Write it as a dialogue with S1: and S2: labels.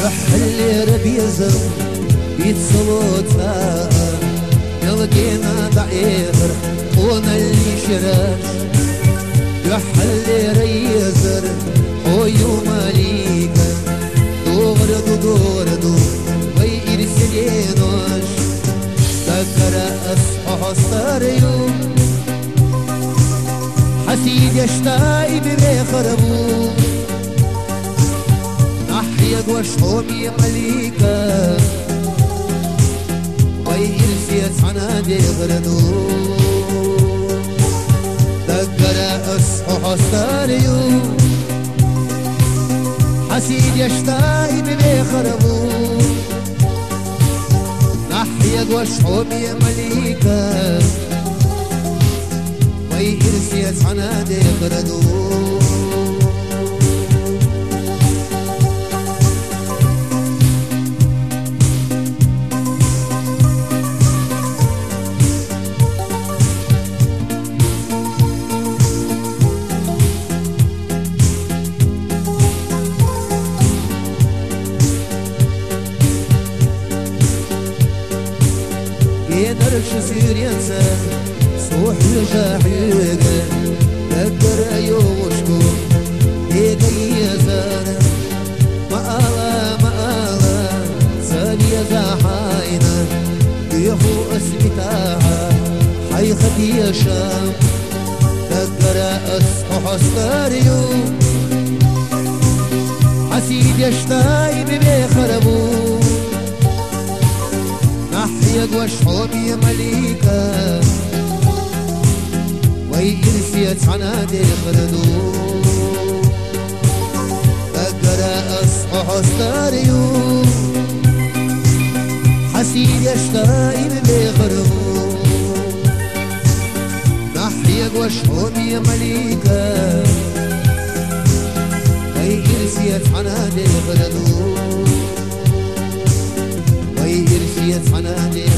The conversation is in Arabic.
S1: اللي ربي يزر بيتصوتها يلقينا ضعير خونا اللي شراش اللي ريزر خويو ماليكا دور ويرسلينوش ذكر أصحى الصريو حسيد يشتاي بمخربو نحيق وشحومي مليكا ويرسيت عنادي غردو ذكر أصحى الصريو حسيد يشتاي بمخربو نحيق وشحومي مليكا ويرسيت عنادي غردو نرش سيريانسا صوح لجاحيقا دكر ايوشكو ايدي يزانا مآلا سالي زاحاينا بيخو اسمتاها حيختي يا شام دكر اصحح استاريو حسيد يشتاي ببيخربو نحيق وشحومي مليكا ويرسيت عنادي غردو بقرا أصحح استاريو حسيد يشتاي بغربو نحيق وشحومي مليكا ويرسيت عنادي غردو ويرسيت عنادي